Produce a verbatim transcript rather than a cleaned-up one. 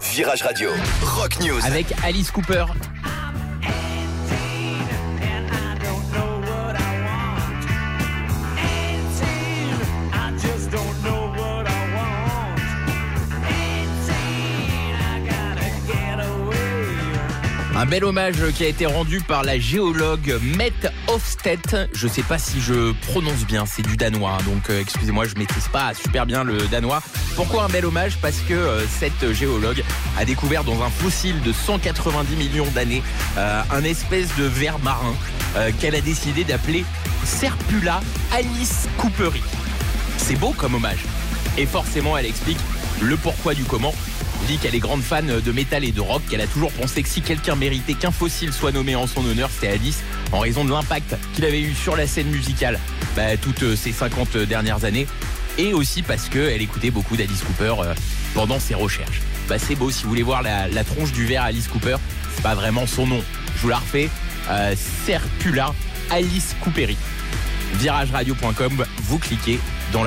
Virage Radio, Rock News. Avec Alice Cooper. Un bel hommage qui a été rendu par la géologue Mette Hofstedt. Je sais pas si je prononce bien, c'est du danois, donc euh, excusez-moi, je maîtrise pas super bien le danois. Pourquoi un bel hommage ? Parce que euh, cette géologue a découvert dans un fossile de cent quatre-vingt-dix millions d'années euh, un espèce de ver marin euh, qu'elle a décidé d'appeler Serpula Alice Cooperi. C'est beau comme hommage. Et forcément, elle explique le pourquoi du comment. Elle dit qu'elle est grande fan de métal et de rock, qu'elle a toujours pensé que si quelqu'un méritait qu'un fossile soit nommé en son honneur, c'était Alice, en raison de l'impact qu'il avait eu sur la scène musicale bah, toutes ces cinquante dernières années, et aussi parce qu'elle écoutait beaucoup d'Alice Cooper euh, pendant ses recherches. Bah, c'est beau, si vous voulez voir la, la tronche du ver Alice Cooper, c'est pas vraiment son nom. Je vous la refais, euh, Serpula Alice Cooperi. virage radio point com, vous cliquez dans la